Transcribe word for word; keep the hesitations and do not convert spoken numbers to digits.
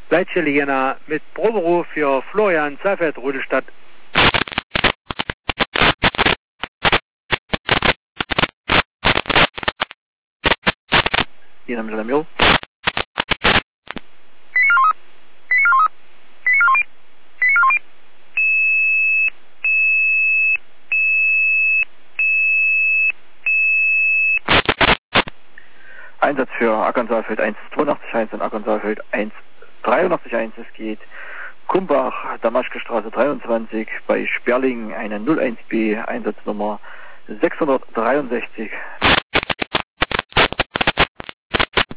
Leitstelle Jena mit Proberuf für Florian Seifert, Rudolstadt. Jena mit Lamio. Einsatz für Ackern-Saalfeld eins zweiundachtzig eins und Ackern-Saalfeld eins dreiundachtzig eins. Es geht Kumbach, Damaschke-Straße dreiundzwanzig bei Sperling, eine null eins B, Einsatznummer sechshundertdreiundsechzig.